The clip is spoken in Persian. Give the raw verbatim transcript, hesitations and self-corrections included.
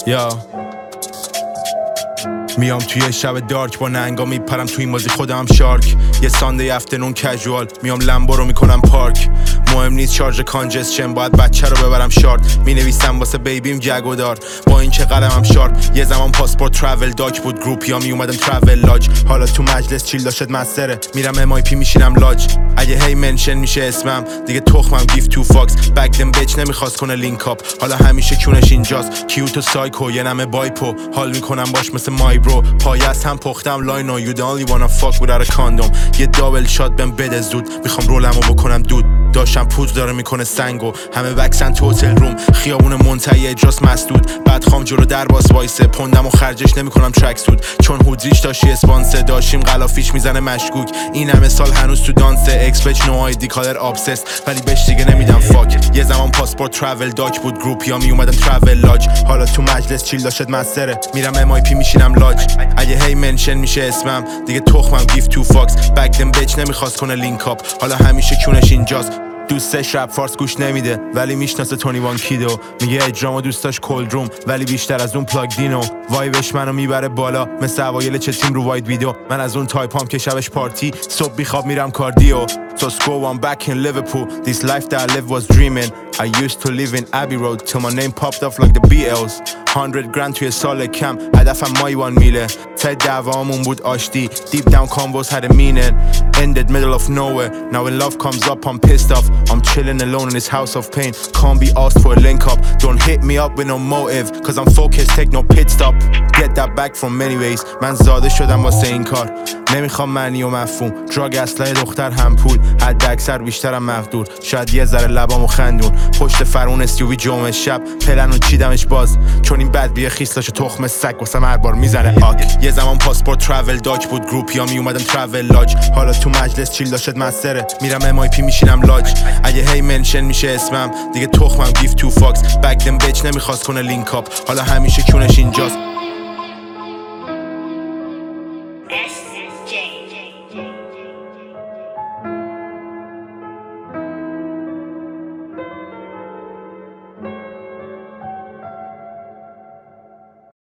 یا میام توی شب دارک با ننگا میپرم توی این بازی خودم شارک. یه ساندی افترنون کژوال میام لمبو رو میکنم پارک. مهم نیست چارج کانجسشن باید بچه رو ببرم شارت. مینویسم واسه بیبیم جگودار با این که قلمم شارپ. یه زمان پاسپورت ترافل داک بود گروپیا می اومدم ترافل لاج. حالا تو مجلس چیل داشت مسره میرم ام آی پی میشینم لاج. اگه هی منشن میشه اسمم دیگه تخمم گیف تو فاکس. بک دم بچ نمیخواست کنه لینک اپ حالا همیشه کونش اینجاست. کیوتو سایکو یه نمه بایپو حال میکنم باش مثل مای برو. پایست هم پختم لاینو you the only wanna fuck without a condom. یه دابل شات بهم بده زود میخوام رولمو بکنم دود. داشتم پوز داره میکنه سنگو همه وکسن تو هتل روم. خیابون منتهی اجراس مسدود بعد خام جلو در باز وایسه. پوندم و خرجش نمیکنم ترک سود چون هودریش داشتی اسپانسر. داشتیم غلافیش میزنه مشکوک این همه سال هنوز تو دانسه. اکسپچ نو آیدی کالر ابسس ولی بهش دیگه نمیدم فاک. یه زمان پاسپورت ترافل داک بود گروپیا می اومدم ترافل لاج. حالا تو مجلس چیل داشت مسره میرم ام آی پی میشینم لاج. اگه هی منشن میشه اسمم دیگه تخمم گیف تو فاکس. بک دم بچ نمیخواست کنه لینک اپ حالا همیشه کونش اینجاست. دوستش رپ فارس گوش نمیده ولی میشناسه تونی وان کیدو. میگه اجرامو دوستاش کولد روم ولی بیشتر از اون پلاگ دینو. وایبش منو میبره بالا مثل اوایل چه تیم رو واید ویدیو. من از اون تایپام که شبش پارتی صبح بیخواب میرم کاردیو. So school I'm back in Liverpool. This life that I lived was dreaming. I used to live in Abbey Road till my name popped off like the بی إلز. hundred grand توی سال کم هدفم مایوان میله. ته دعوامون بود آشتی. Deep down convos had a meaning. Ended middle of nowhere. Now when love comes up I'm pissed off. I'm chilling alone in this house of pain. Can't be asked for a link up. Don't hit me up with no motive. Cause I'm focused take no pit stop. Get that back from many ways. من زاده شدم واسه این کار. نمیخوام معنی و مفهوم. دراگ اسلحه دختر هم پول. حد اکثر بیشترم مقدور. شاید یه ذره لبامو خندون. پشت فرون استیوی جمعه شب پلنو چیدمش باز. چون این بد بیه خیسلاشو تخم سگ واسه هر بار میزنه آک. یه زمان پاسپورت ترافل داک بود گروپیا می اومدم ترافل لاج. حالا تو مجلس چیل داشت مسره میرم ام آی پی میشینم لاج. اگه هی منشن میشه اسمم دیگه تخمم گیف تو فاکس. بک دم بچ نمیخواست کنه لینک اپ حالا همیشه کونش اینجاست.